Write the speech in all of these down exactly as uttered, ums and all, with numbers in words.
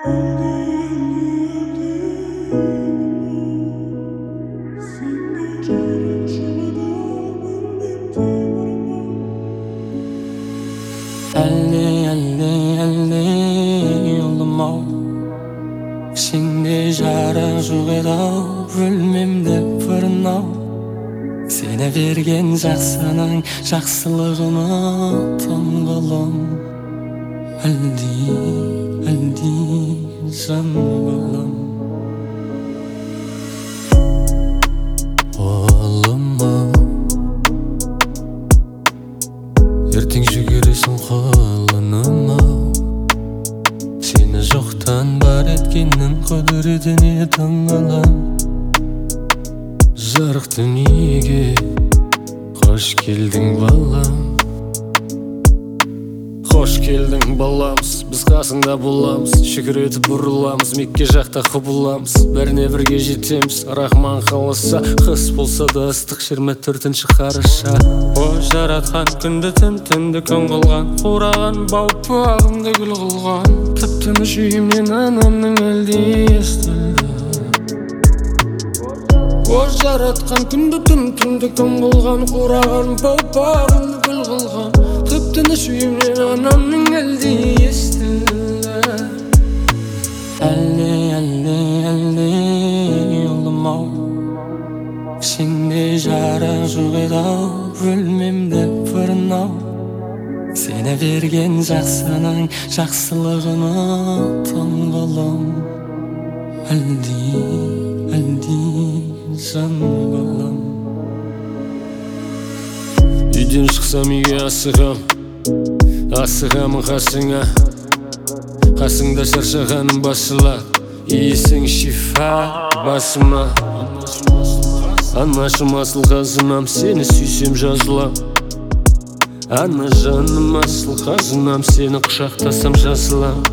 Әлі, әлі, әлі ұлым-ау, сенде жарық жоқ еді-ау, өлмемді бұрын-ау. Сені берген жақсының жақсылығыны тұңғылым. Әлди, әлди жан балам. Ұлым-ау, ертең жүгіресің қолыным-ау. Сені жоқтан бар еткеннің құдіретіне таңғалам. Жарық дүниеге қош келдің балам. Қош келдің баламыз, біз қасыңда боламыз. Шүкір етіп бұрыламыз, Мекке жақта құбыламыз. Бәріне бірге жетеміз, Рахман қаласа. Қыс болса да ыстық жиырма төртінші қараша. О жаратқан күнді түн, түнді күн қылған, қураған бау-бағымды гүл қылған. Тып-тыныш үйімнен анамның әлді естілді. О жаратқан күнді түн, түнді күн қылған, қураған бау-бағымды гүл қылған. Тып-тыныш үйімнен анамның әлді естілді. Әлі, әлі, әлі ұлым-ау, сенде жарық жоқ еді-ау, өлмемді бұрын-ау. Сені берген жақсының жақсылығыны тұңғылым. Әлди, әлди жан балам. Үйден шықсам үйге асығам, асығамын қасыңа. Қасыңда шаршағаным басылады, иісің шифа басыма. Анашым асыл қазынам, сені сүйсем жазылам. Ана жаным асыл қазынам, сені құшақтасам жазылам.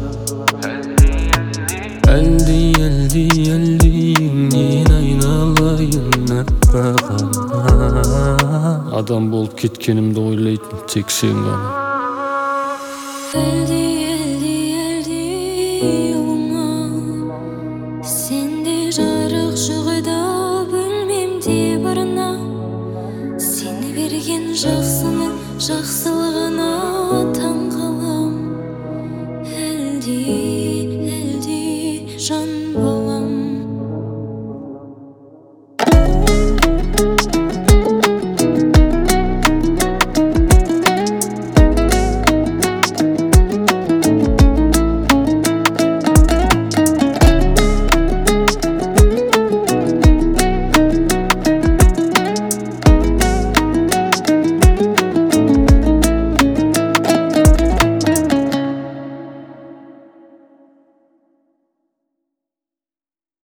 Әлди, әлди, әлдиіңнен айналайын аппағым. Адам болып кеткенімді ойлайтын тек сен ғана. Әлди, әлди, әлди ұлым-ау, сенде жарық жоқ еді-ау, бөлмемде бұрын-ау. Сені берген жақсының жақсылығына таңғалам. Әлди, әлди жан